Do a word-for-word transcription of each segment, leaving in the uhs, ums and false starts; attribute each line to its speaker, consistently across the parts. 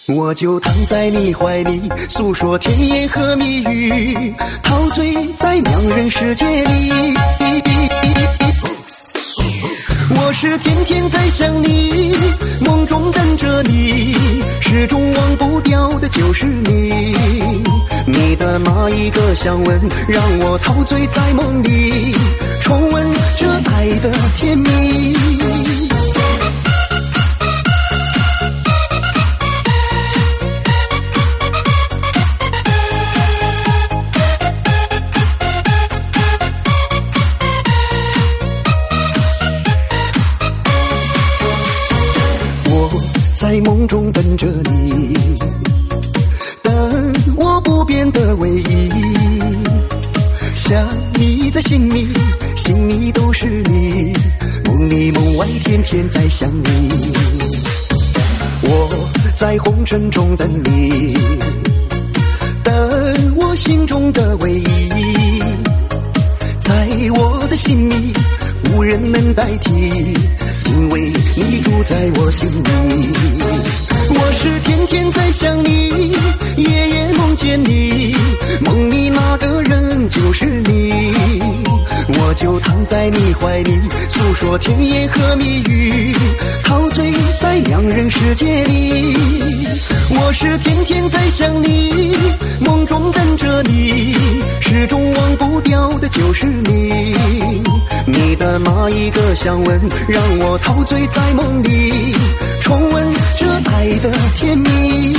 Speaker 1: 我就躺在你怀里，诉说甜言和蜜语，陶醉在两人世界里。我是天天在想你，梦中等着你，始终忘不掉的就是你。你的那一个香吻，让我陶醉在梦里，重温这爱的甜蜜。在梦中等着你，等我不变的唯一。想你在心里，心里都是你，梦里梦外天天在想你。我在红尘中等你，等我心中的唯一。在我的心里，无人能代替，因为你住在我心里。我是天天在想你，夜夜梦见你，梦里那个人就是你。我就躺在你怀里，诉说甜言和蜜语，陶醉在两人世界里。我是天天在想你，梦中等着你，始终忘不掉的就是你。你的那一个香吻，让我陶醉在梦里，重温这爱的甜蜜。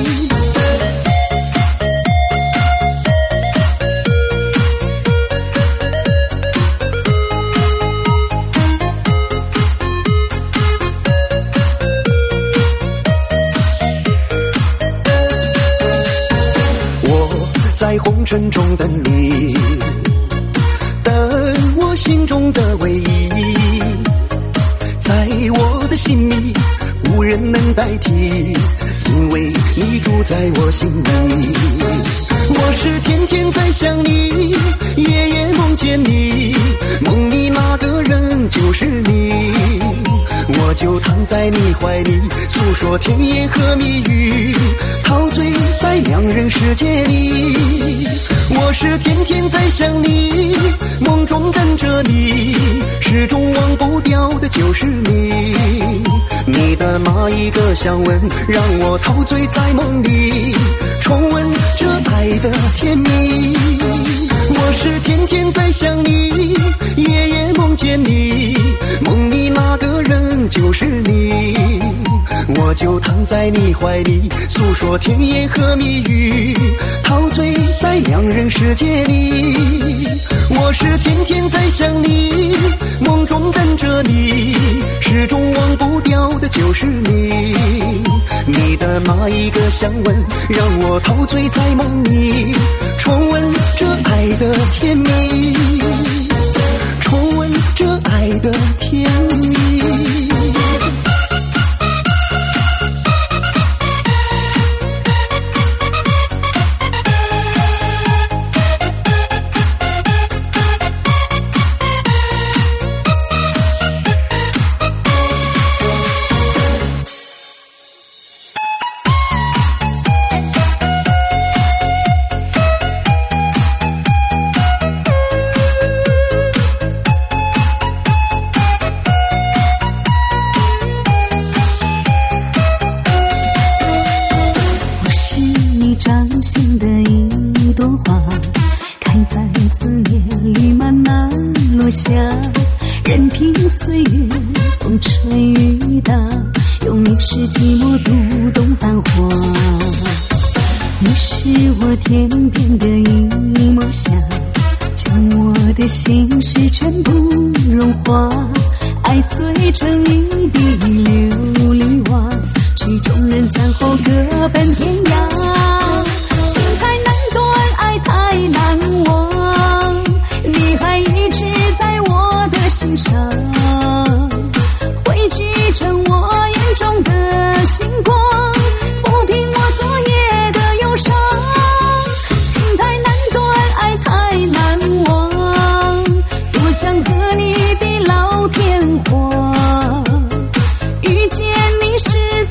Speaker 1: 我在红尘中等你，等我心中的唯一。在我的心里，无人能代替，因为你住在我心里。我是天天在想你，夜夜梦见你，梦里那个人就是你。我就躺在你怀里，诉说甜言和蜜语，陶醉在两人世界里。我是天天在想你，梦中等着你，始终忘不掉的就是你。你的那一个香吻，让我陶醉在梦里，重温这爱的甜蜜。我是天天在想你，夜夜梦见你，梦里那个人就是你。我就躺在你怀里，诉说甜言和蜜语，陶醉在两人世界里。我是天天在想你，梦中等着你，始终忘不掉的就是你。你的那一个香吻，让我陶醉在梦里，重温这爱的甜蜜，重温这爱的甜蜜。
Speaker 2: 想和你地老天荒，遇见你是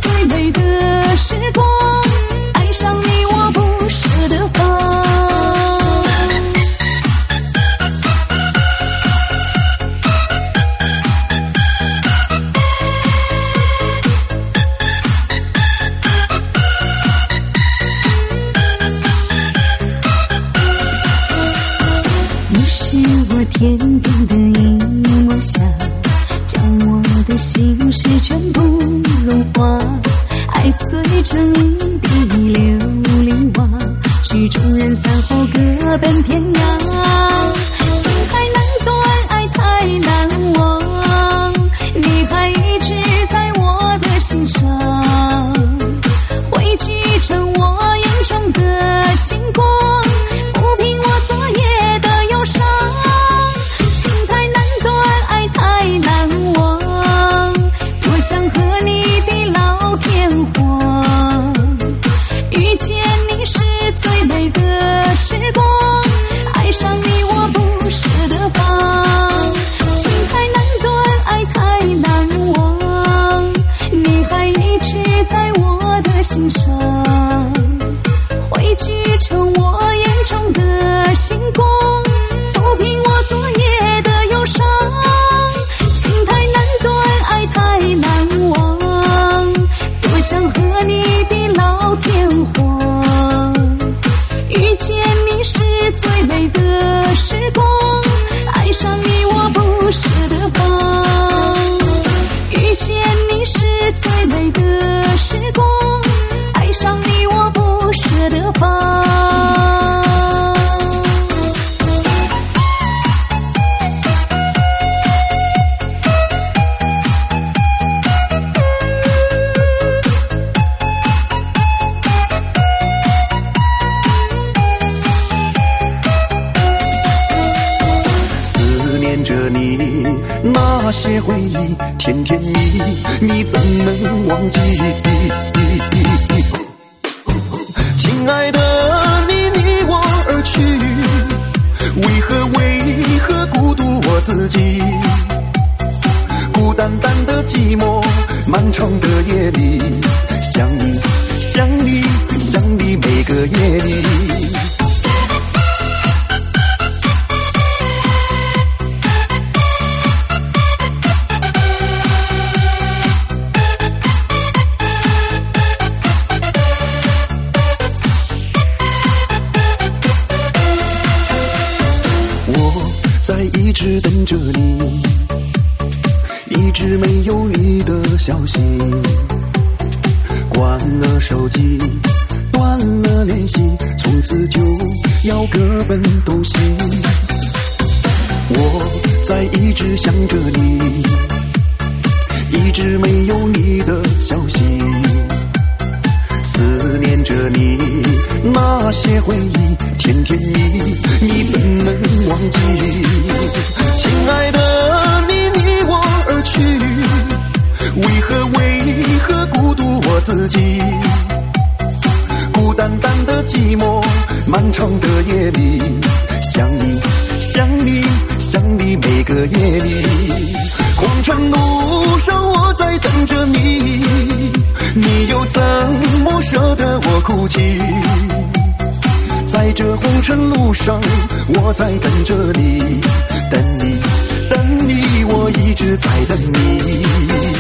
Speaker 2: 天边的一抹霞，将我的心事全部融化。爱碎成一地琉璃瓦，曲终人散后各奔天涯。情太难断，爱太难忘，你还一直在我的心上，汇聚成我眼中的星光，抚平我昨夜的忧伤。情太难断，爱太难忘，多想和你地老天荒，遇见你是最美的时光，爱上你我不舍得放。情太难断，爱太难忘，你还一直在我的心上，汇聚成我眼中的星光，抚平我昨夜的忧伤。情太难断，爱太难忘，多想和你地老天荒，遇见你是最美的时光，爱上你我不舍得放。遇见你是最美的时光，爱上你我不舍得放。
Speaker 1: 思念着你那些回忆，甜甜蜜蜜，你怎能忘记？亲爱的你，离我而去，为何为何孤独我自己？孤单单的寂寞，漫长的夜里，想你想你想你每个夜里。在一直等着你，一直没有你的消息，关了手机，断了联系，从此就要各奔东西。我在一直想着你，一直没有你的消息，思念着你那些回忆，甜甜蜜蜜，你怎能忘记？亲爱的你，离我而去，为何为何孤独我自己？孤单单的寂寞，漫长的夜里，想你想你想你每个夜里。红尘路上我在等着你，你又怎么舍得我哭泣？在这红尘路上，我在等着你，等你，等你，我一直在等你。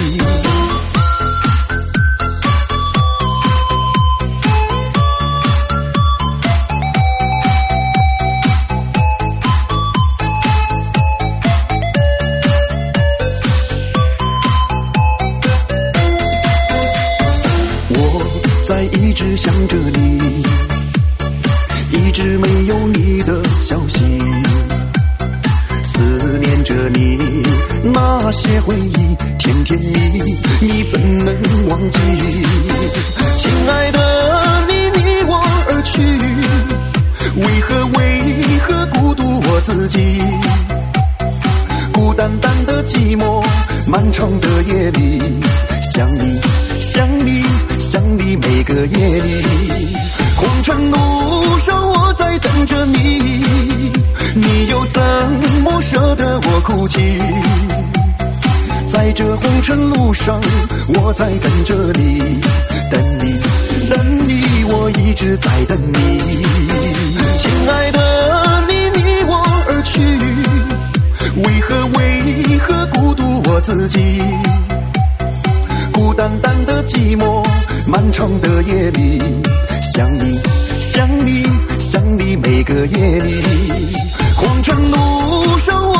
Speaker 1: 我在一直想着你，一直没有你的消息，思念着你那些回忆，甜甜蜜蜜，你怎能忘记？亲爱的你，离我而去，为何为何孤独我自己？孤单单的寂寞，漫长的夜里，想你想你想你每个夜里。红尘路上我在等着你，你又怎么舍得我哭泣？在这红尘路上，我在等着你，等你，等你，我一直在等你。亲爱的你，离我而去，为何为何孤独我自己？孤单单的寂寞，漫长的夜里，想你想你想你每个夜里。红尘路上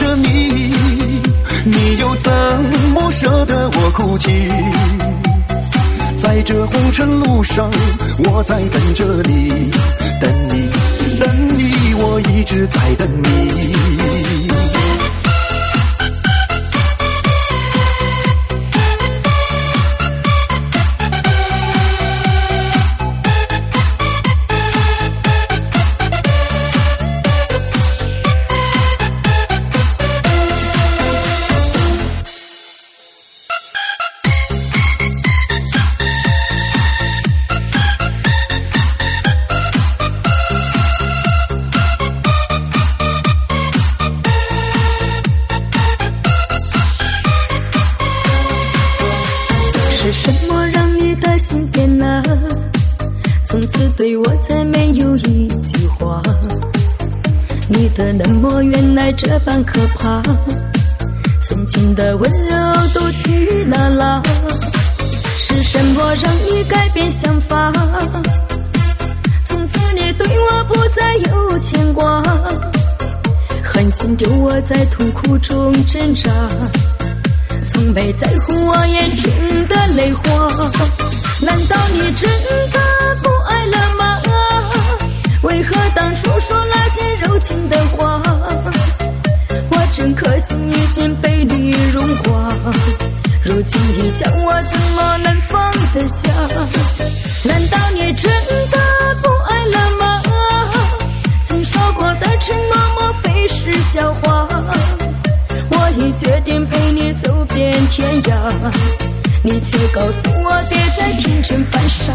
Speaker 1: 着你，你又怎么舍得我哭泣？在这红尘路上，我在等着你，等你，等你，我一直在等你。
Speaker 2: 是什么让你的心变了？从此对我再没有一句话。你的冷漠原来这般可怕，曾经的温柔都去哪了？是什么让你改变想法？从此你对我不再有牵挂，狠心丢我在痛苦中挣扎，从没在乎我眼中的泪花。难道你真的不爱了吗？为何当初说那些柔情的话？我真可惜已经被你融化，如今你叫我怎么能放得下？难道你真的不爱了吗？曾说过的承诺莫非是笑话？我已决定陪你走遍天涯，你却告诉我别再天真犯傻。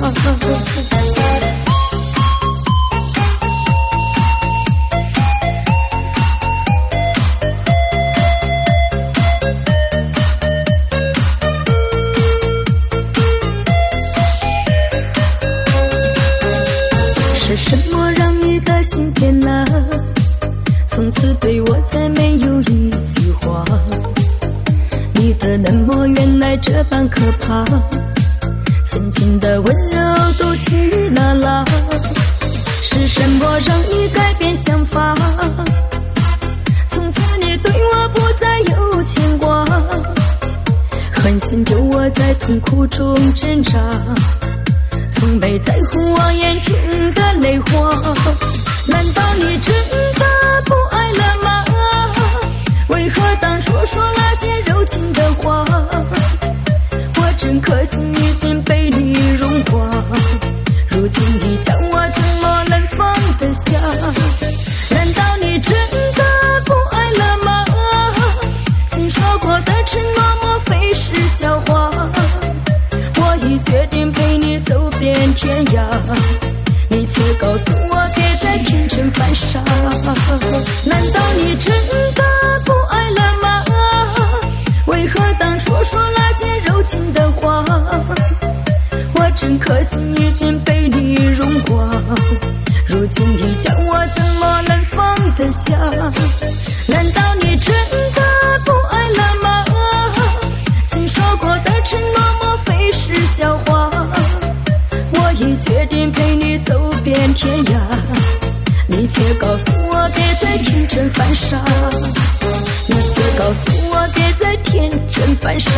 Speaker 2: 是什么让你的心变了？从此对我再没有一句话。你的冷漠原来这般可怕，曾经的温柔都去哪了？是什么让你改变想法？从此你对我不再有牵挂，狠心丢我在痛苦中挣扎，从没在乎我眼中的泪花。难道你真的不爱了吗？为何当初说那些柔情的话？我真可惜已经被你融化，如今你叫我怎么能放得下？难道你真的不爱了吗？曾说过的承诺莫非是笑话？我已决定陪你走遍天涯，你却告诉我别再天真犯傻。难道你真的不爱了吗？为何当初说那些柔情的话？我真可惜已经被你融化，如今你叫我怎么能放得下？难道你真的不爱了吗？曾说过的承诺莫非是笑话？我已决定陪你走遍天涯，你却告诉我别再天真犯傻，你却告诉我别再天真犯傻。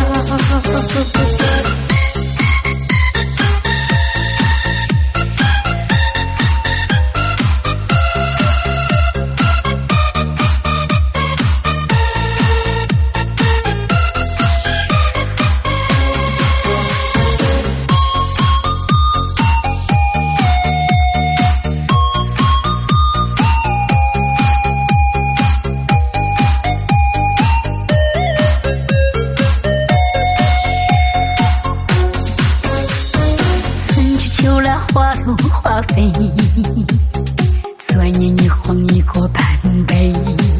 Speaker 2: 转眼一晃已过半辈，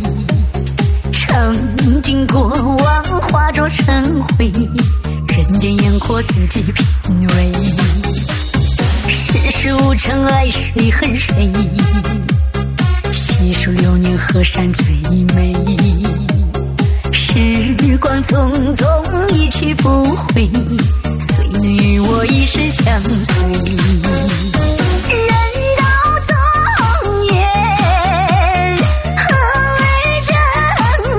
Speaker 2: 曾经过往化作尘灰，人间烟火自己品味。世事无常，爱谁恨谁，细数流年河山最美。时光匆匆一去不回，谁能与我一生相随？人到中年，何为真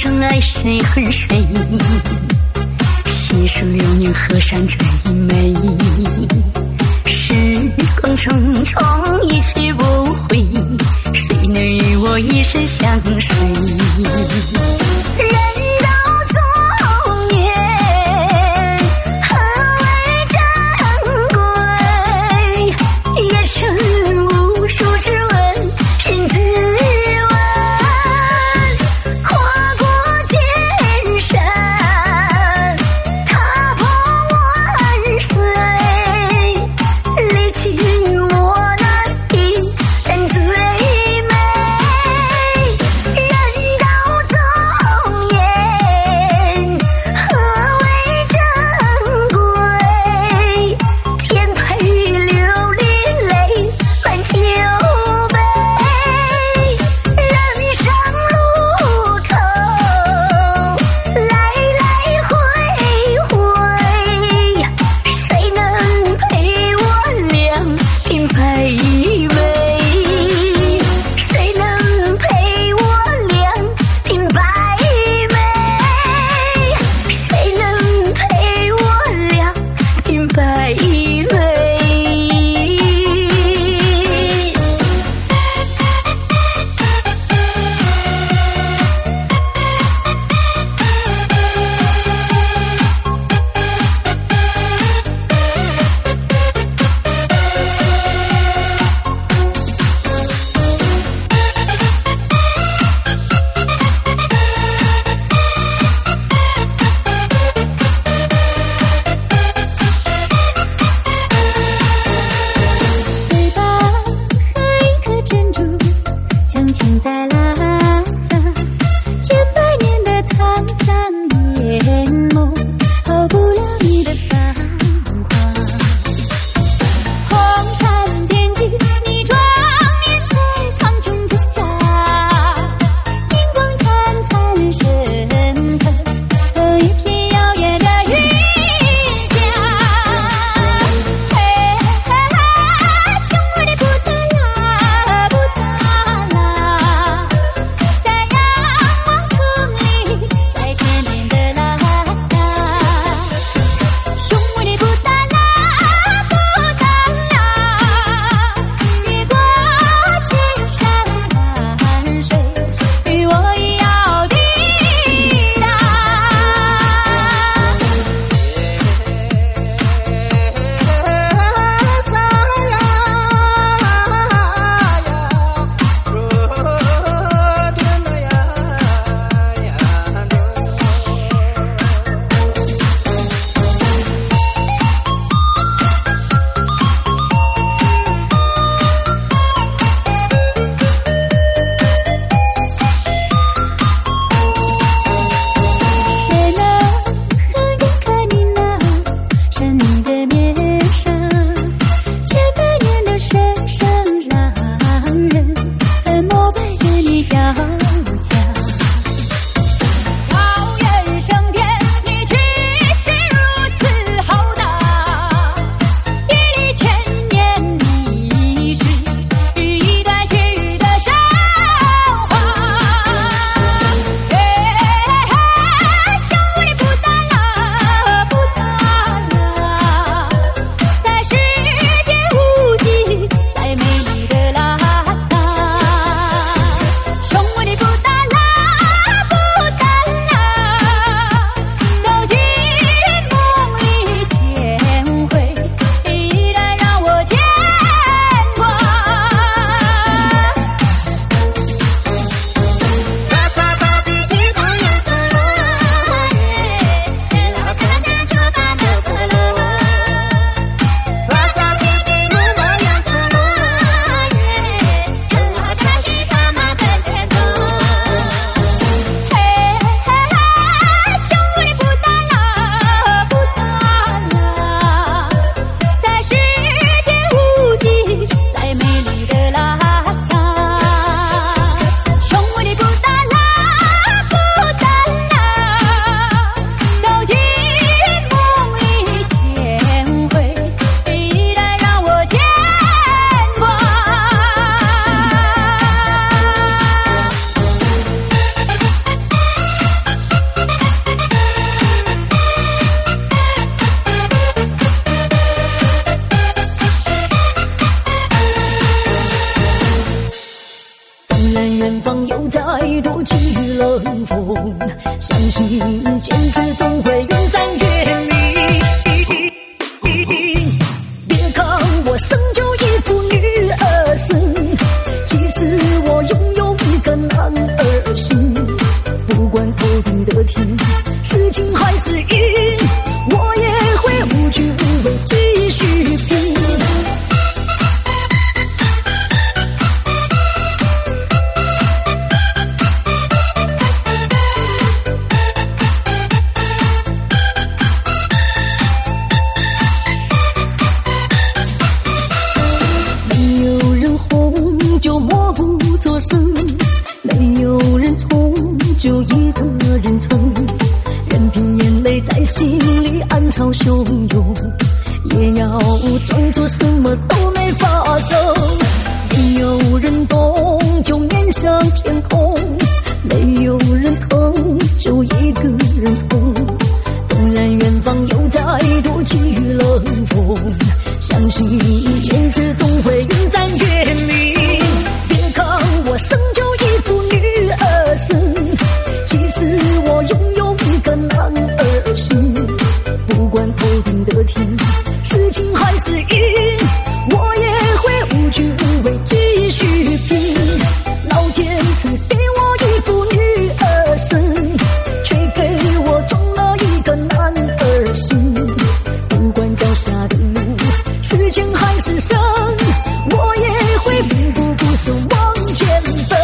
Speaker 2: 生爱谁恨谁，细数流年河山最美。时光匆匆一去不回，谁能与我一生相随？人到中年，何为珍贵？也曾无数质问，心自问。跨过千山，踏破万水，历经我那一人最美。人到中年，何为珍贵？天配流离泪满酒杯。人生路口，来来回回，谁能陪我两鬓卑微？谁能陪我两鬓白眉？谁能陪我两鬓白眉？谁把和一颗珍珠镶嵌在拉萨？千百年的沧桑淹没，逃不了你的繁华。红尘天际，你庄严在苍穹之下，金光灿灿升腾，和一片遥远的云霞。嘿嘿嘿，兄弟不打拉，不打拉， 方又再多起冷风，相信坚持总会云散月明。别看我生就一副女儿身，其实我拥有一个男儿心。不管头顶的天是晴还是阴，我也会无惧无畏继续拼。没有人哄就默不作声，没有人宠就一个人撑，任凭眼泪在心里暗潮汹涌，也要装作什么都没发生。没有人懂就面向天空，没有人疼就一个人痛。纵然远方又再多起冷风，相信坚持总会云散月明。别看我生就一副女儿身，其实我拥有一个男儿心。不管头顶的天是晴还是阴，我也会无惧无畏继续拼。老天赐给我一副女儿身，却给我装了一个男儿心。不管脚下的路是浅还是深，我也会奋不顾身往前奔。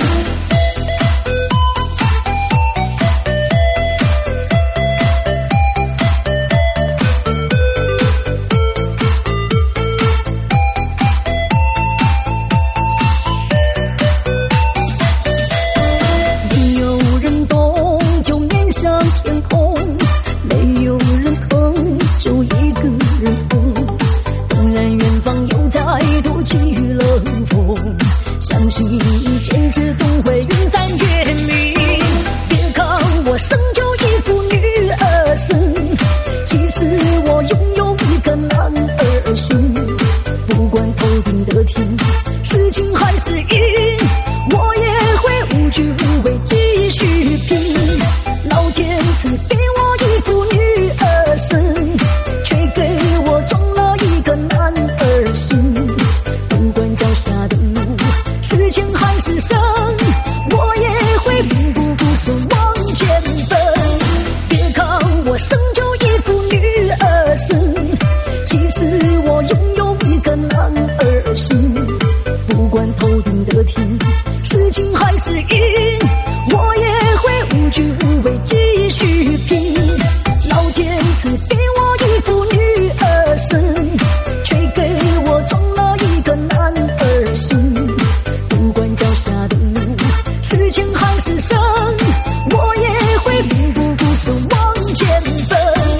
Speaker 2: 没有人懂就面向天空，没有人疼就一个人痛。纵然远方又再多起冷风，相信坚持总会云散月明。别看我生就一副女儿身，其实我拥有一个男儿心。不管头顶的天是晴还是阴，我也会无惧无畏继续拼。老天赐给我一副女儿身，却给我装了一个男儿心。不管脚下的路是浅还是深，我也会奋不顾身往前奔。别看我生就一副女儿身，其实我拥有一个男儿心。不管头顶的天是晴还是阴，我也会无惧无畏继续拼。老天赐给我一副女儿身，却给我装了一个男儿心。不管脚下的路是浅还是深，我也会奋不顾身往前奔。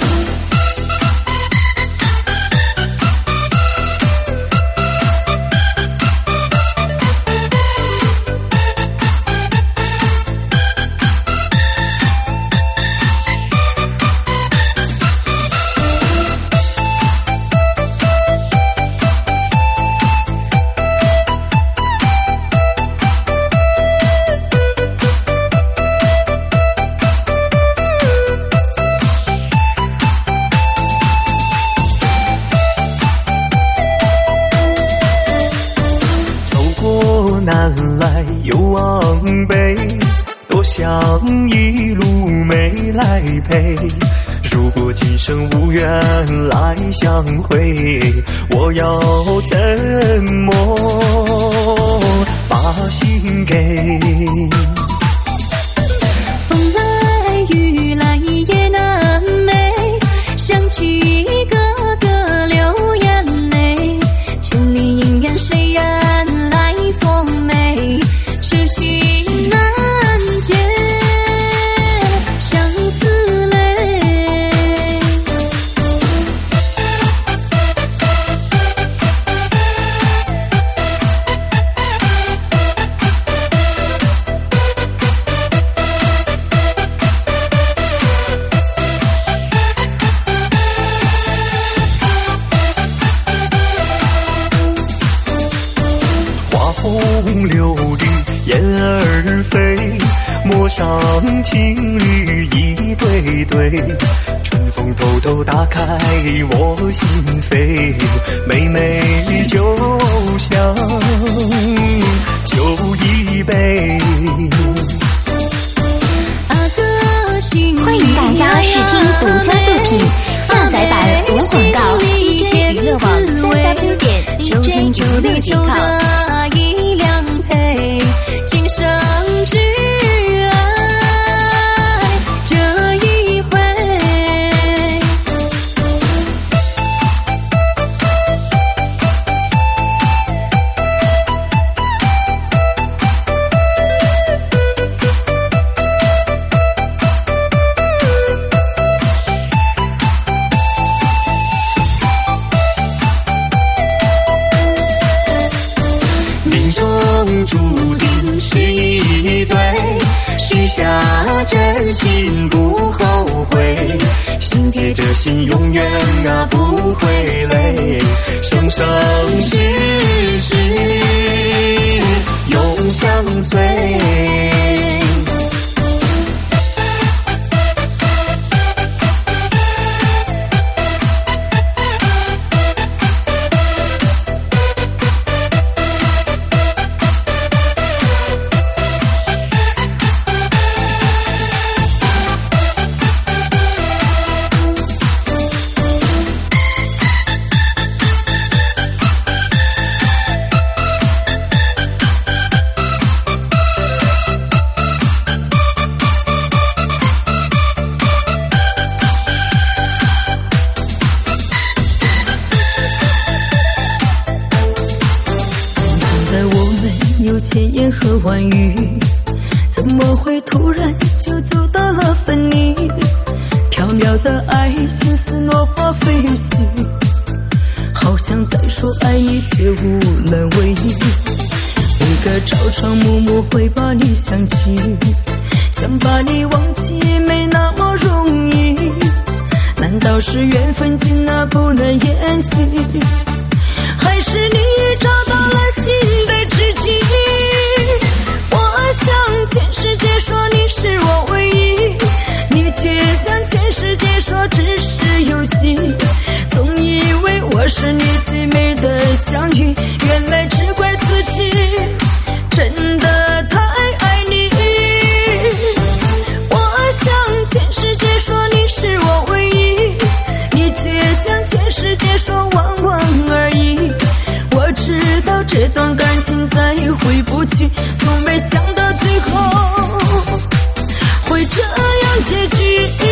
Speaker 1: 南来又往北，多想一路没来陪。如果今生无缘来相会，我要怎么把心给？
Speaker 2: 风来雨来也难寐，想起一个个流眼泪。千里姻缘谁人来错美？痴心难解相思泪。
Speaker 1: 是非，陌上情侣一对对，春风偷偷打开我心扉，妹妹就像酒一杯。
Speaker 2: 欢迎大家试听独家作品，下载版无广告 D J 娱乐网三 w 点 D J 娱乐点 com。 一两配今生挚爱这一回。
Speaker 1: 下真心不后悔，心贴着心永远啊不会累，生生世世永相随。
Speaker 2: 千言和万语，怎么会突然就走到了分离？缥缈的爱情似落花飞絮，好像在说爱意却无能为力。每个朝朝暮暮会把你想起，想把你忘记没那么容易。难道是缘分尽了不能延续，还是你找到了新的知己？向全世界说你是我唯一，你却向全世界说只是游戏。总以为我是你最美的相遇，原来只怪自己真的太爱你。我向全世界说你是我唯一，你却向全世界说往往而已。我知道这段感情再回不去，从没想到最后会这样结局。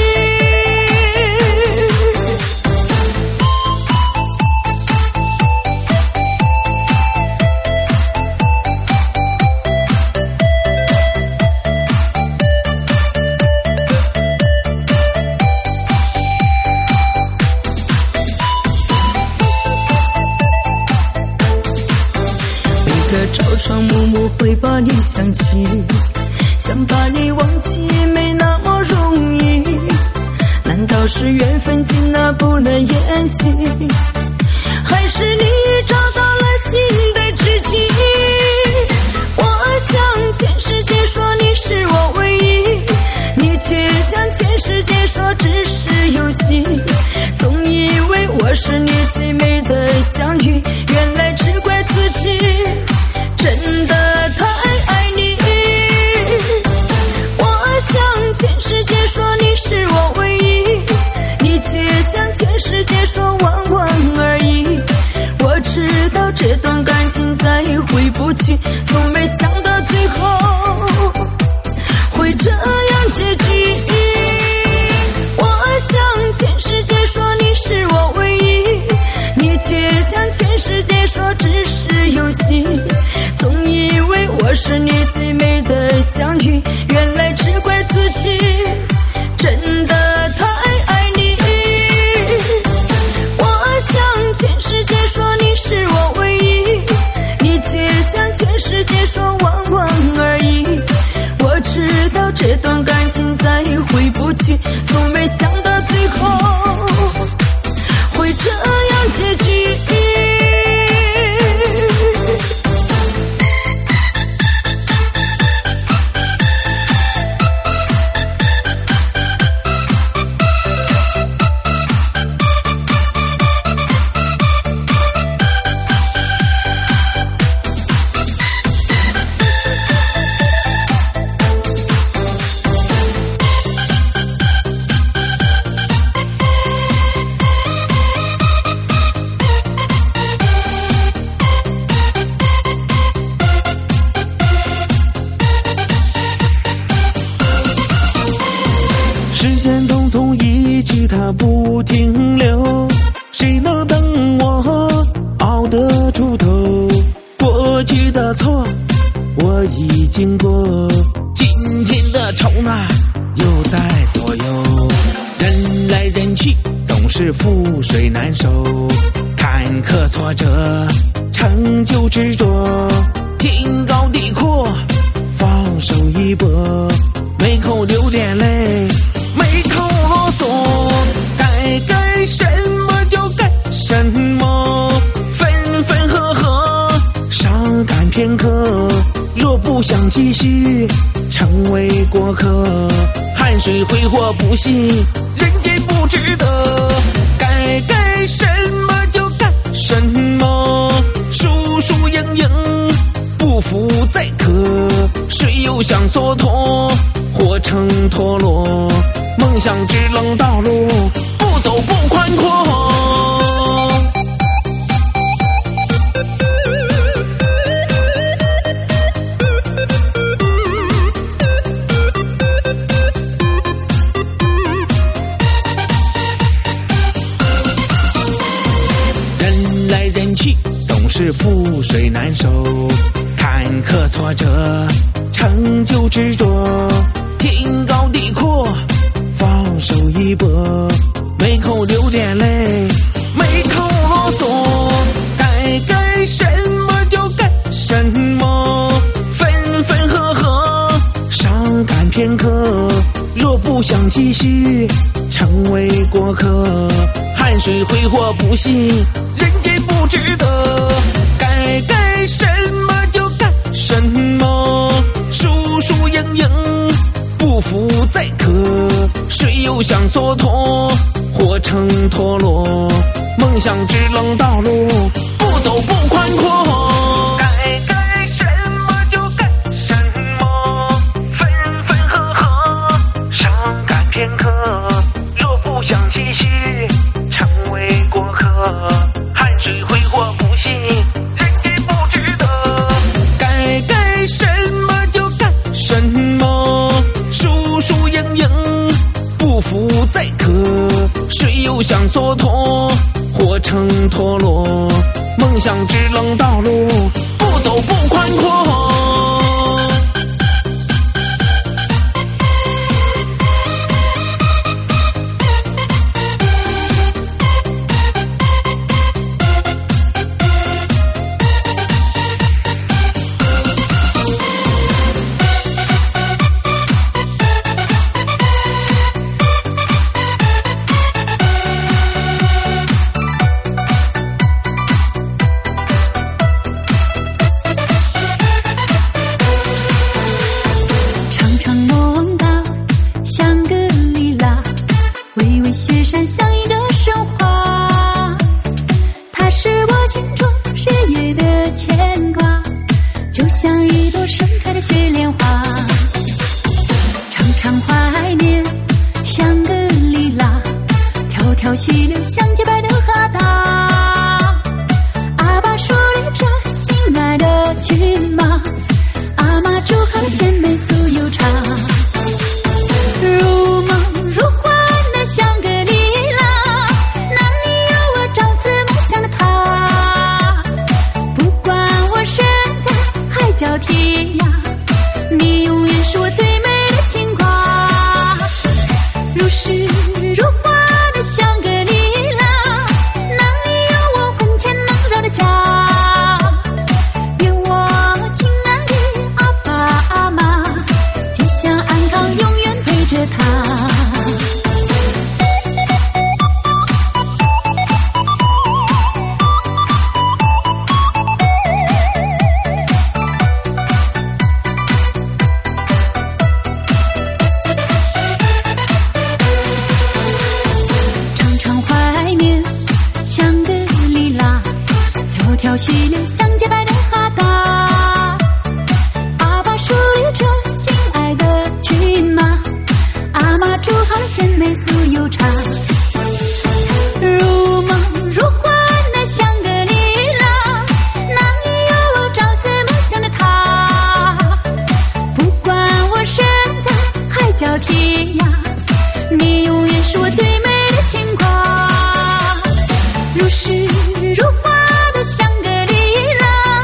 Speaker 2: 朝朝暮暮会把你想起，想把你忘记没那么容易。难道是缘分尽了不能延续，还是你找到了新的知己？我向全世界说你是我唯一，你却向全世界说只是游戏。总以为我是你最美的相遇，原来只怪自己真的太爱你。我向全世界说你是我唯一，你却向全世界说往往而已。我知道这段感情再回不去，从没想到最后会这样结局。我向全世界说你是我唯一，你却向全世界说只是游戏。总以为我是你最美的相遇，原来只怪自己真的太爱你。我向全世界说你是我唯一，你却向全世界说往往而已。我知道这段感情再回不去，从没想到最后会这样结局。
Speaker 3: 动啊，又在左右。人来人去，总是覆水难收。坎坷挫折，成就执着。天高地阔，放手一搏。每口流点泪，每口啰嗦。该干什么就干什么，分分合合，伤感片刻。若不想继续成为过客，汗水挥霍不息，人间不值得。该干什么就干什么，输输赢赢，不服再可。谁又想蹉跎，活成陀螺。梦想只冷道路，不走不宽阔。总是覆水难收，坎坷挫折，成就执着。天高地阔，放手一搏。每口流点泪，每口啰嗦。该干什么就干什么，分分合合，伤感片刻。若不想继续成为过客，汗水挥霍不息，人间不值得。该干什么就干什么，输输赢赢，不服再可。谁又想蹉跎，活成陀螺。梦想只冷道路，不走不宽阔。该干什么就干什么，分分合合，伤感片刻。若不想继续成为过客，汗水挥霍不息，人间不值得。该干什么就干什么，输输赢赢，不服再可。谁又想蹉跎，活成陀螺。梦想只冷道路，不走不宽阔。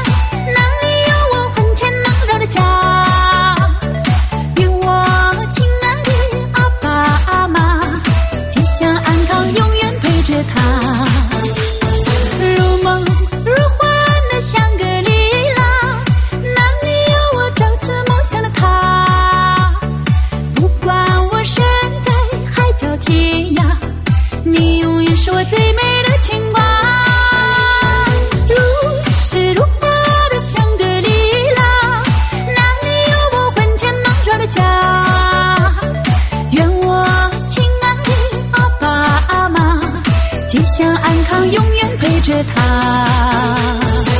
Speaker 2: 情着他。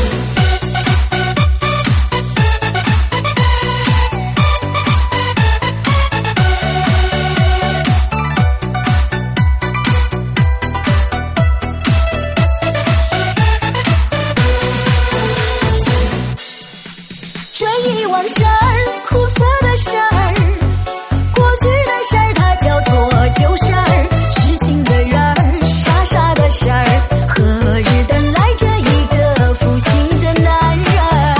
Speaker 4: 追忆往事，苦涩的事儿，过去的事儿它叫做旧事儿，痴心的人儿，傻傻的事儿，何日等来这一个负心的男人？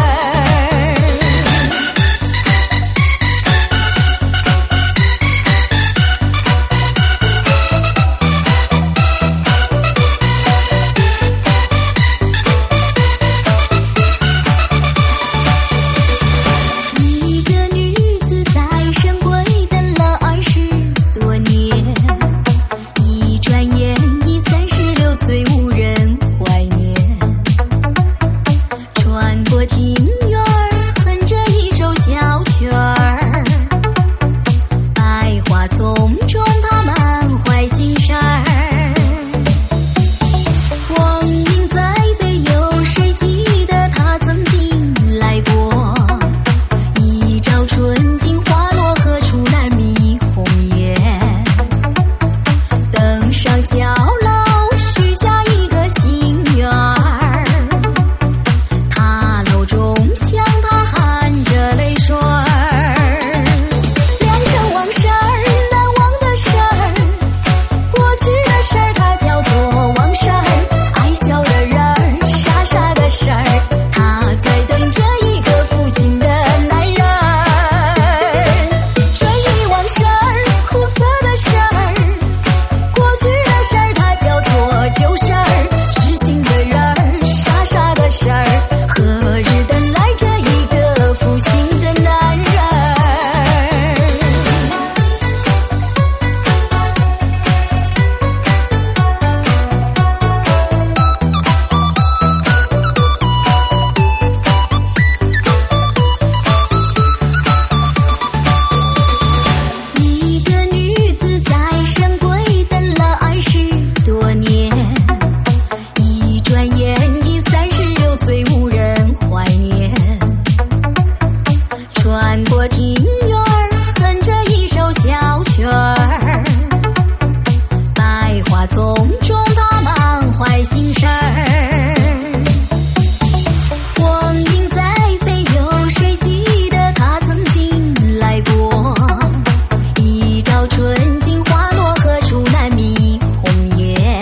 Speaker 4: 一个女子在深闺等了二十多年，一转眼已三十六岁，无人怀念。穿过庭院儿，哼着一首小曲儿，百花丛中她满怀心事儿。光阴在飞，有谁记得她曾经来过？一朝春尽花落，何处难觅红颜？登上小楼，许下一个心愿儿，塔楼中向他含着泪水儿。良辰往事儿，难忘的事儿，过去的事儿它叫做往事儿，爱笑的人儿，傻傻的事儿，他在等着一个负心的男人。追忆往事儿，苦涩的事儿，过去的事儿它叫做旧事儿，痴心的人儿，傻傻的事儿，何日等来这一个负心的男人？一个女子在深闺等了二十多年，一转眼已三十六岁，无人怀念。穿过庭院儿，哼着一首小曲儿，百花丛中她满怀心事儿。光阴在飞，有谁记得她曾经来过？一朝春尽花落，何处难觅红颜？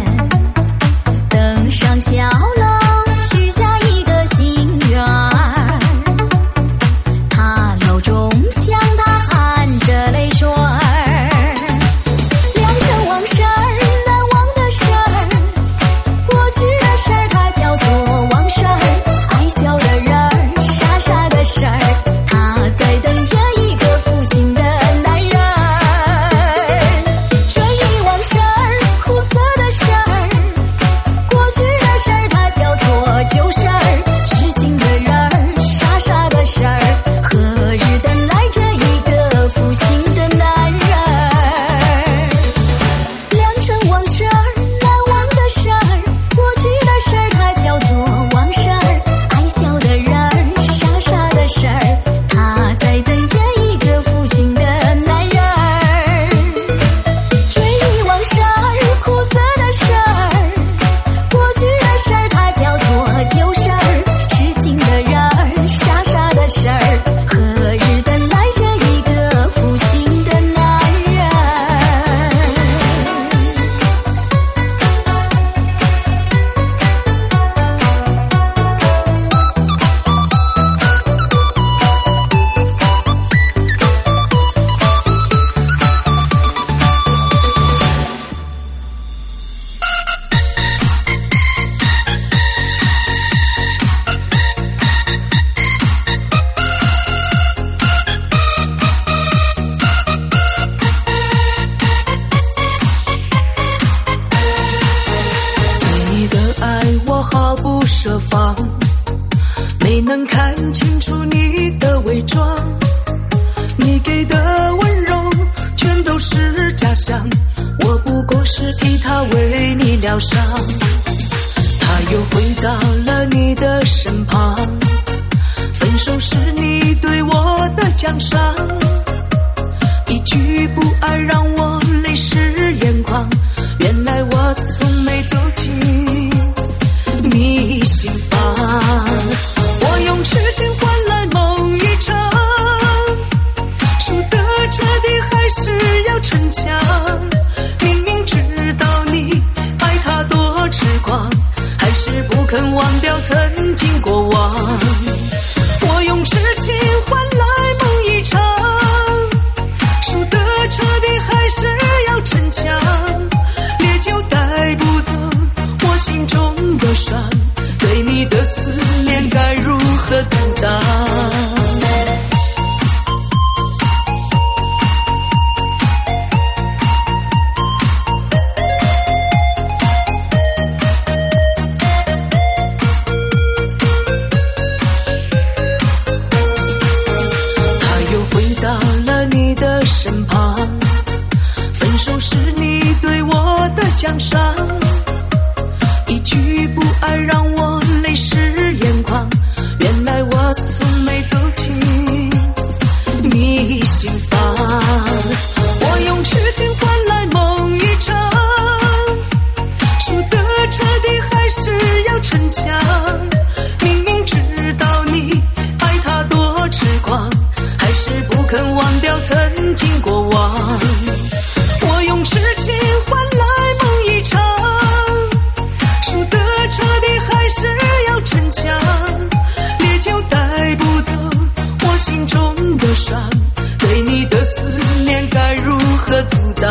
Speaker 4: 登上小楼，许下一个心愿儿，塔楼中向他含着泪水儿。良辰往事儿，难忘的事儿，过去的事儿它叫做往事儿，爱笑的人儿，傻傻的事儿，他在等着一个负心的男人。追忆往事儿，苦涩的事儿，过去的事儿它叫做旧事儿，痴心的人儿，傻傻的事儿，何日等来这一个负心的男人？良辰往事儿，难忘的事儿，过去的事儿它叫做往事儿，爱笑的人儿，傻傻的事儿，他在等着一个负心的男人。追忆往事儿，苦涩的事儿，过去的事儿它叫做旧事儿，痴心的人儿，傻傻的事儿，何日等来这一个负心的男人？
Speaker 2: 你的爱我毫不设防，没能看清楚你的伪装，你给的温柔全都是假象，我不过是替他为你疗伤。他他又回到了你的身旁，分手是你对我的奖赏，一句不爱让我泪湿眼眶，原来我从没走进你心房。我用痴情换来梦一场，输得彻底还是要逞强，明明知道你爱他多痴狂，还是不肯忘掉曾经过往。我用痴情换来梦一场，输得彻底还是要逞强，烈酒带不走我心中的伤，对你的思念该如何阻挡？身旁，分手是你对我的奖赏，一句不爱让我泪湿眼眶，原来我从没走进你心房。我用痴情换来梦一场，输得彻底还是要逞强，明明知道你爱他多痴狂，还是不肯忘掉曾经过往。我用痴情换来梦一场，输得彻底还是要逞强，烈酒带不走我心中的伤，对你的思念该如何阻挡？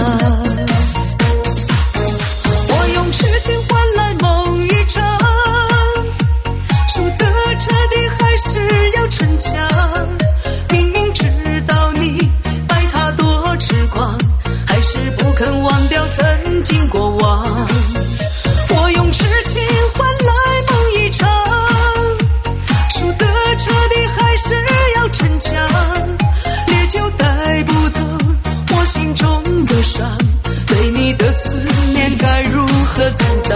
Speaker 2: 我用痴情换来梦一场，输得彻底还是要逞强，明明知道你爱他多痴狂，还是不肯忘掉曾经过往。我用痴情换来梦一场，输得彻底还是要逞强，烈酒带不走我心中的伤，对你的思念该如何阻挡？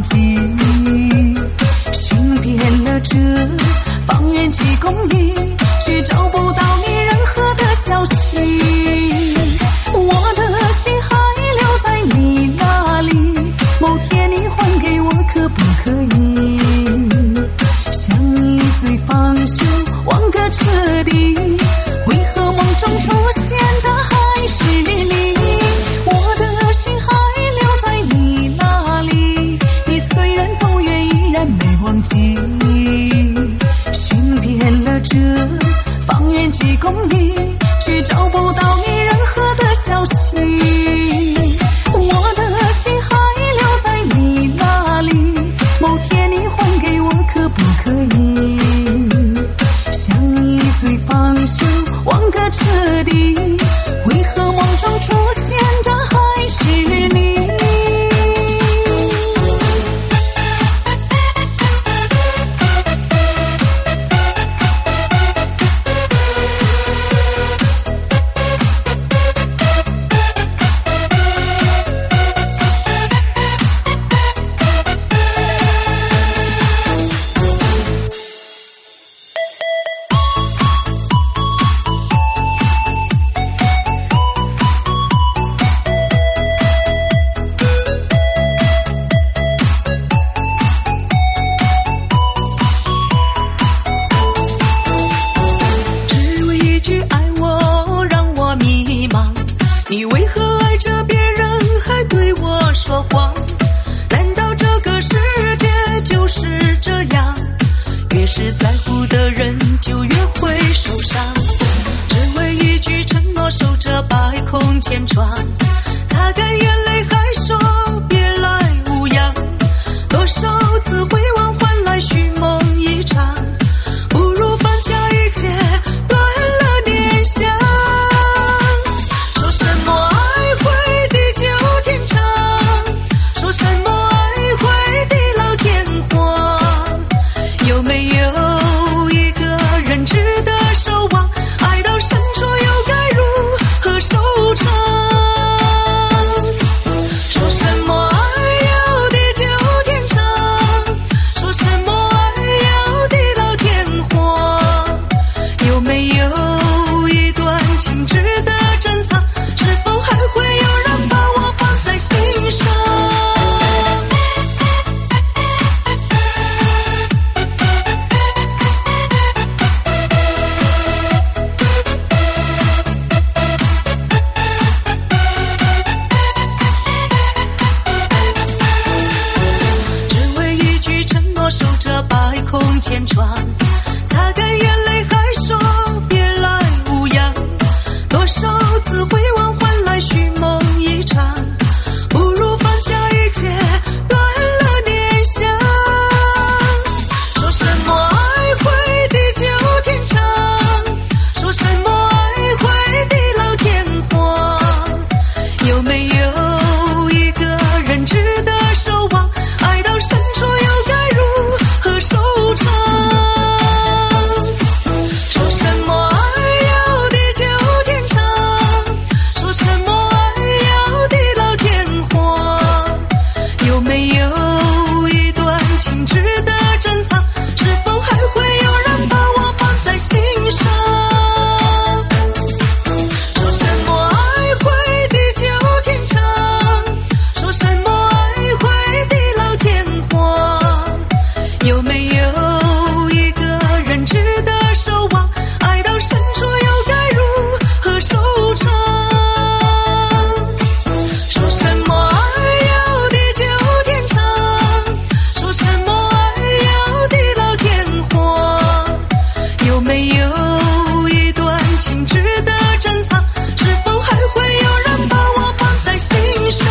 Speaker 2: 方圆几公里， 窗，擦干眼泪还说别来无恙，多少次回望换来虚梦一场，不如放下一切断了念想。说什么爱会地久天长，说什么爱会地老天荒，有没有一个人值得守望，爱到深处又该如何收场。说什么爱要地久天长，说什么爱要地老天荒，有没有一段情值得珍藏，是否还会有人把我放在心上。只为一句承诺，守着百空千窗，擦干眼泪还说别来无恙，多少次回望换来虚梦一场，不如放下一切断了念想。说什么爱会地久天长，说什么爱会地老天荒，有没有一个人值得守望，爱到深处又该如何收场。说什么爱要地久天长，说什么爱要地老天荒，有没有一段情值得珍藏，是否还会有人把我放在心上。说什么爱会地久天长，说什么爱会地老天荒，有没有一个人值得守望，爱到深处又该如何收场。说什么爱要地久天长，说什么爱要地老天荒，有没有一段情值得珍藏，是否还会有人把我放在心上。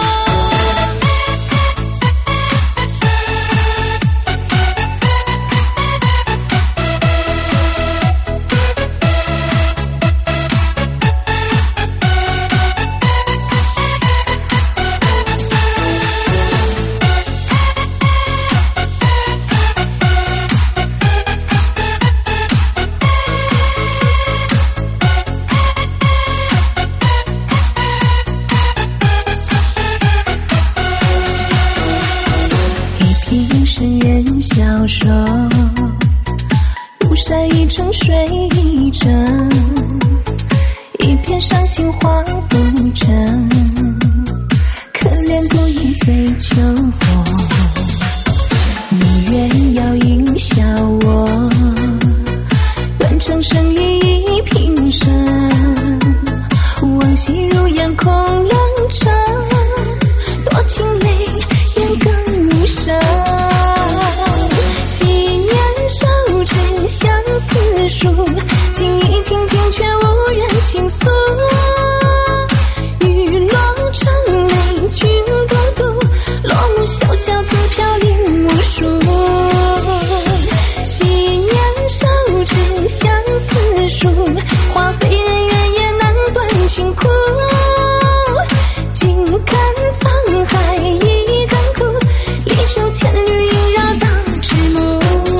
Speaker 2: 一瓶圣人小说，孤山一程水一程，一片伤心花不成，可怜独影随秋风。你愿要应笑我，断肠生意一平生，往昔如烟空冷彻，多情泪眼更无声。昔年手执相思书，今已听听却无人倾诉。雨落成泪君多度，落幕潇潇自飘零无数。昔年手执相思书，花非人愿也难断情苦。尽看沧海一干枯，离愁千缕萦绕到迟暮。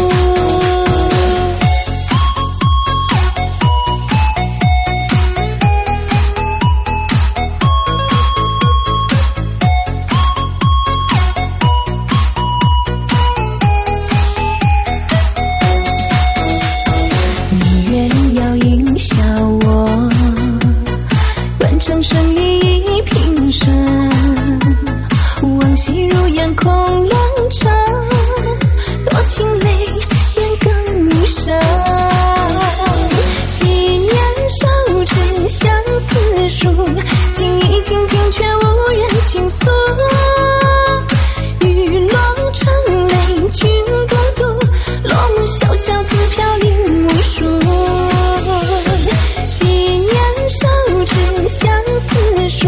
Speaker 2: 你愿要应笑我，断肠生意一平生，往昔如烟空冷彻，多情泪眼更无声。昔年手执相思书，今已听听却无人倾诉。雨落成泪君多度，落幕潇潇自飘零无数。昔年手执相思书，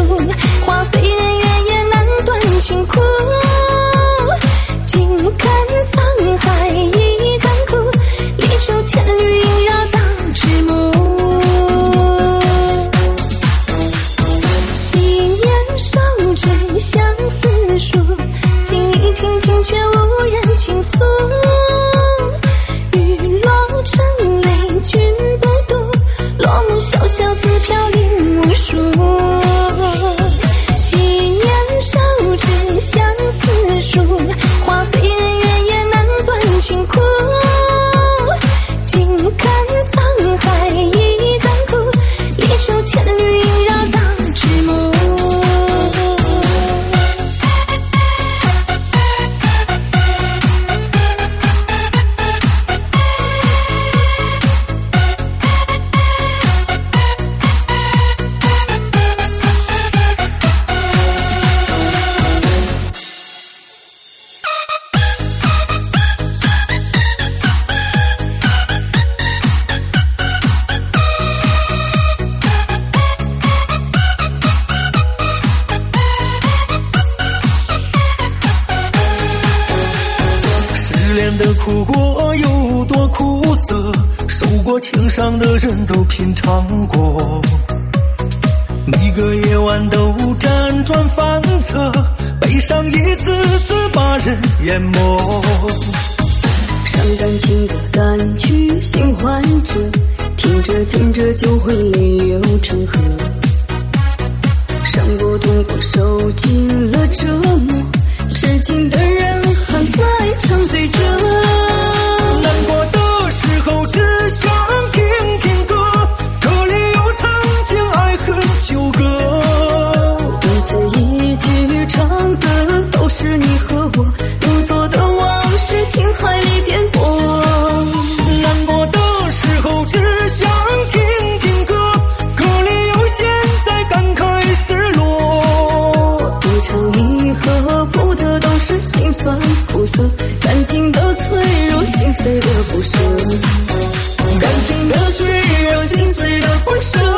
Speaker 1: 的苦果有多苦涩，受过情伤的人都品尝过。每个夜晚都辗转反侧，悲伤一次次把人淹没。
Speaker 2: 伤感情的单曲循环着，听着听着就会泪流成河。伤过痛过受尽了折磨，痴情的人还在沉醉着。
Speaker 1: 难过的时候只想听听歌，歌里有曾经爱恨纠葛。
Speaker 2: 一字一句唱的都是你和我，如昨的往事情海里颠簸。
Speaker 1: 难过的时候只想听听歌，歌里有现在感慨失落。
Speaker 2: 一唱一和谱的都是心酸苦涩，感情的脆弱心碎的不舍，感情的脆弱心碎的不舍。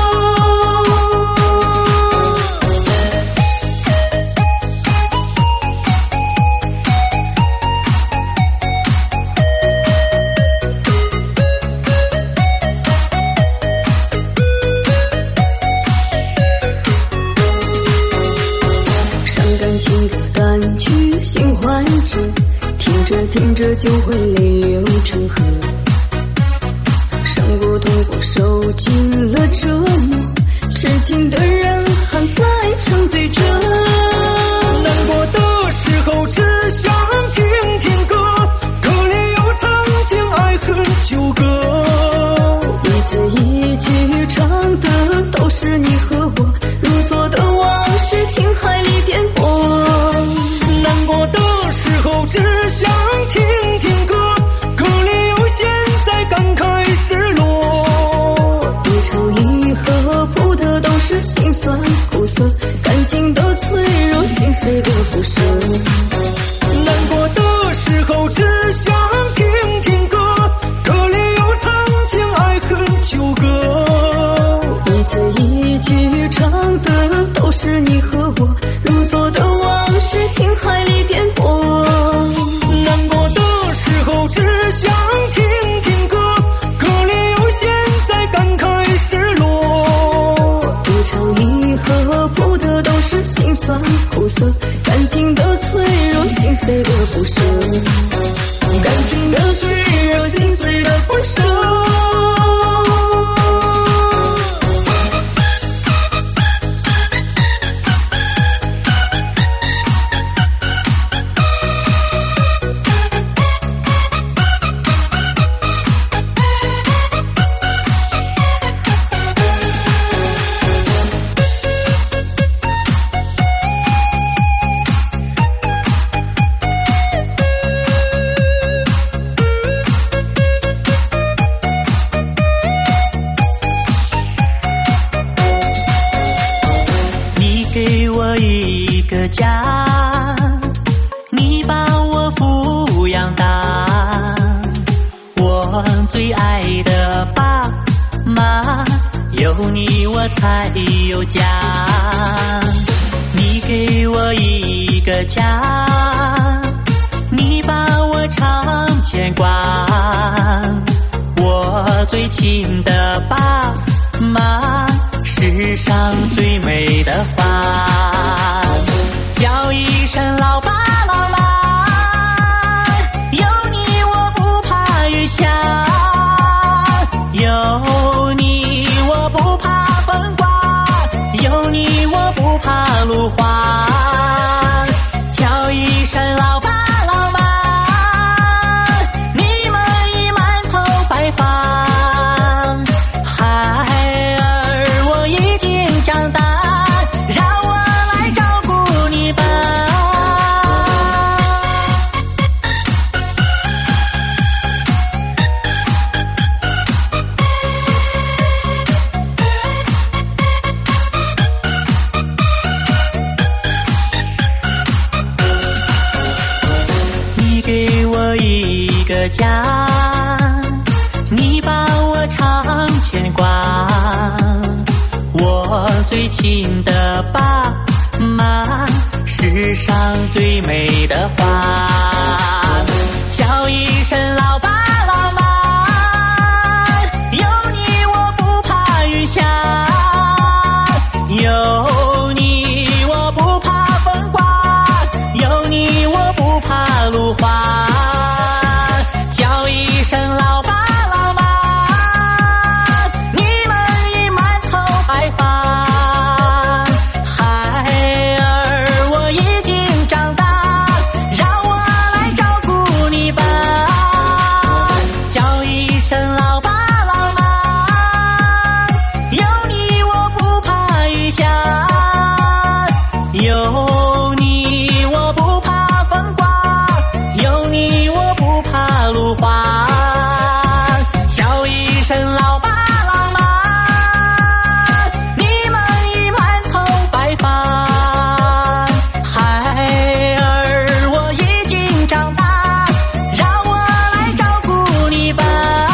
Speaker 2: 听着就会泪流成河，伤过痛过受尽了折磨，痴情的人还在沉醉着。
Speaker 1: 难过的时候只想听听歌，歌里有曾经爱恨纠葛。
Speaker 2: 一字一句唱的都是你和我，如昨的往事情海里颠簸。
Speaker 1: 难过的时候只想听听歌，歌里有现在感慨失落。
Speaker 2: 一唱一和谱的都是心酸苦涩，感情的脆弱心碎的不舍。
Speaker 1: 难过的时候只想听听歌，歌里有曾经爱恨纠葛。
Speaker 2: 一字一句唱的都是你和我，如昨的往事情海里颠簸。
Speaker 1: 难过的时候只想听听歌，歌里有现在感慨失落。
Speaker 2: 一唱一和谱的都是心酸苦涩，感情的脆弱心碎的不舍，感情的脆弱心碎的不舍。
Speaker 5: 家，你把我抚养大，我最爱的爸妈，有你我才有家。你给我一个家，你把我常牵挂，我最亲的爸妈，世上最美的花。叫一声老爸老妈，有你我不怕雨下，有你我不怕风刮，有你我不怕路滑。叫一声老爸老妈，你们已满头白发，孩儿我已经长大，让我来照顾你吧。你给我一个家，你把我常牵挂，我最亲的爸妈，世上最美的花。 叫一声老爸老妈，有你我不怕雨下，有你我不怕风刮，有你我不怕路滑。叫一声老爸老妈，你们已满头白发，孩儿我已经长大，让我来照顾你吧。叫一声老爸老妈，有你我不怕雨下，有你我不怕风刮，有你我不怕路滑。叫一声老爸老妈，你们已满头白发，孩儿我已经长大，让我来照顾你吧。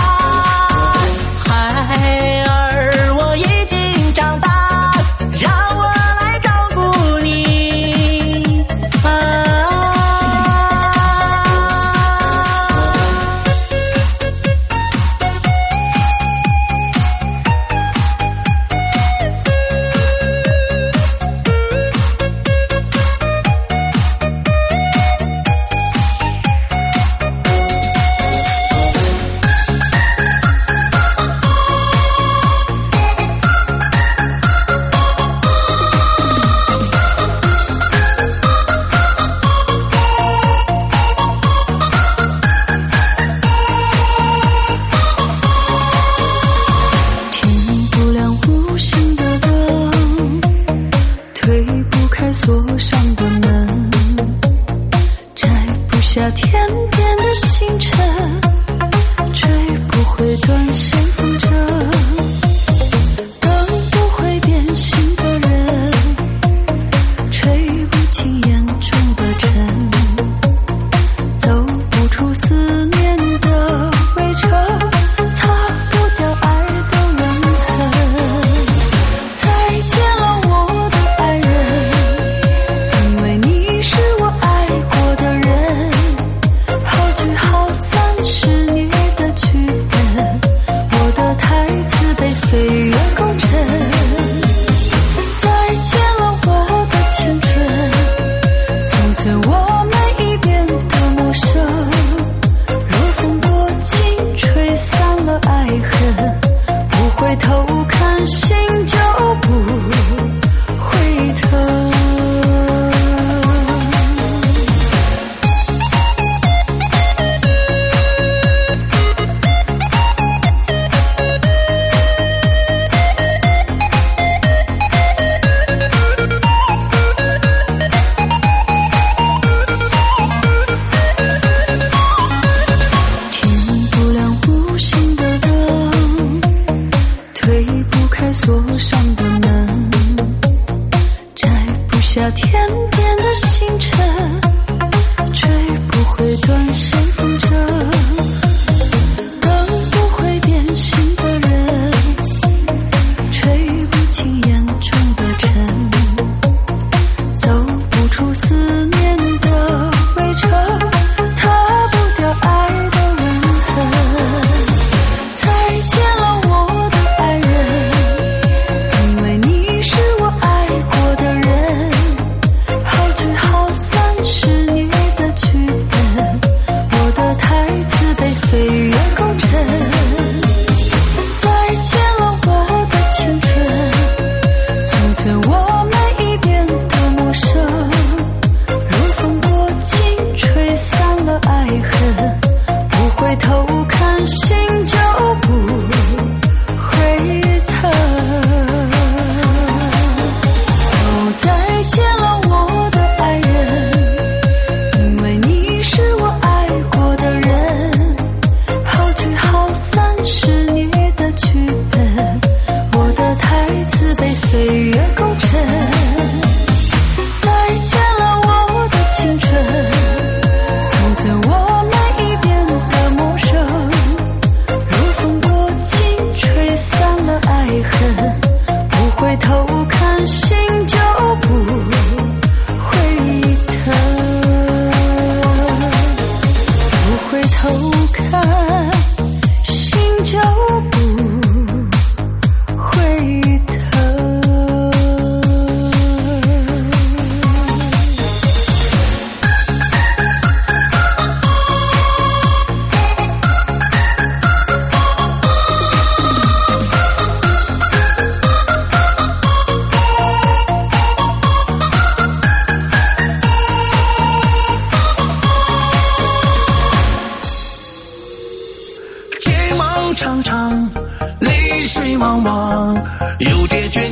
Speaker 5: 孩儿我已经长大，让我来照顾你吧。
Speaker 2: 天不亮无心的灯，推不开锁上的门，摘不下天边的星辰，追不回短线风筝，等不回变心的人，吹不进眼中的尘，走不出思念的围城，擦不掉爱的吻痕。再见了我的爱人，因为你是我爱过的人。好聚好散是你的剧本，我的台词被岁月勾陈。再见了我的青春，从此我们已变得陌生。若风过境，吹散了爱恨，不回头看，心就不会疼。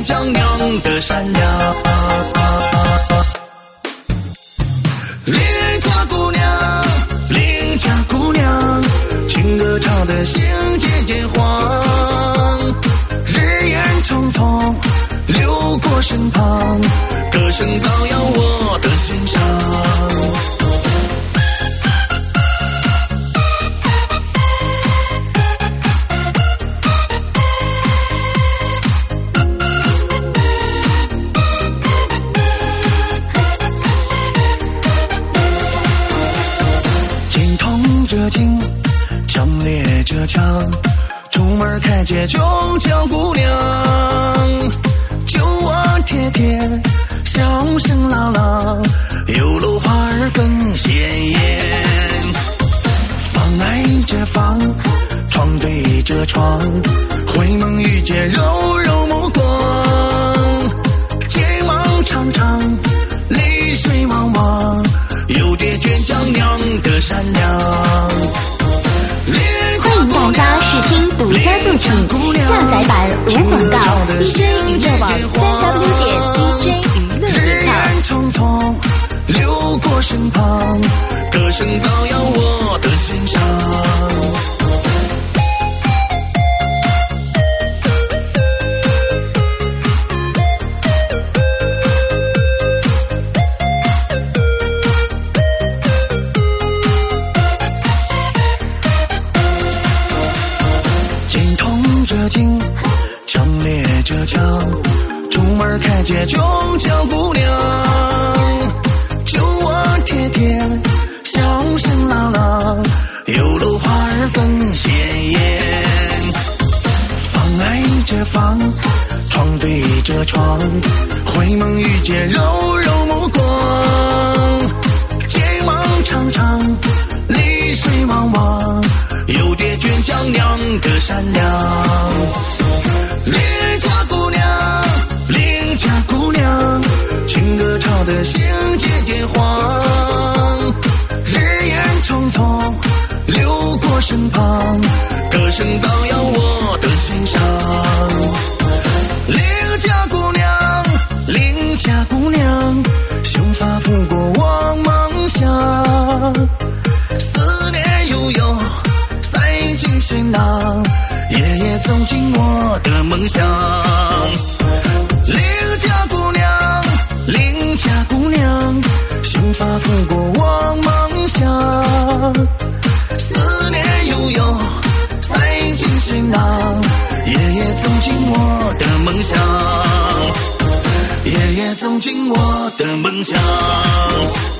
Speaker 1: 丈娘的善良。邻家姑娘，邻家姑娘，情歌唱得心节节慌。日夜匆匆流过身旁，歌声荡漾我的心上。这情强烈着枪，出门开街就叫姑娘，酒窝贴贴，笑声朗朗，有路花儿更鲜艳。房挨着房，床对着床，回眸遇见柔柔目光，睫毛长长，泪水茫茫，有点倔强娘的善良。
Speaker 4: 欢迎大家试听独家作品，下载版无广告 D J 娱乐网三 w 点 D J 娱乐点 com。
Speaker 1: 匆匆流过身旁，歌声荡漾我的心上。情强烈着枪，出门开街就叫姑娘，酒窝贴贴，笑声朗朗，有路花儿更鲜艳。房挨着房，床对着床，回眸遇见柔柔目光，睫毛长长，泪水茫茫，有点倔强娘的善良。邻家姑娘，邻家姑娘，情歌唱得心节节慌。日夜匆匆流过身旁，歌声荡漾我的心上。邻家姑娘，邻家姑娘，胸发拂过我梦想，思念悠悠塞进行囊，夜夜走进我的梦想。邻家姑娘，邻家姑娘，胸发拂过我梦想，思念悠悠塞进行囊，夜夜走进我的梦想，夜夜走进我的梦想。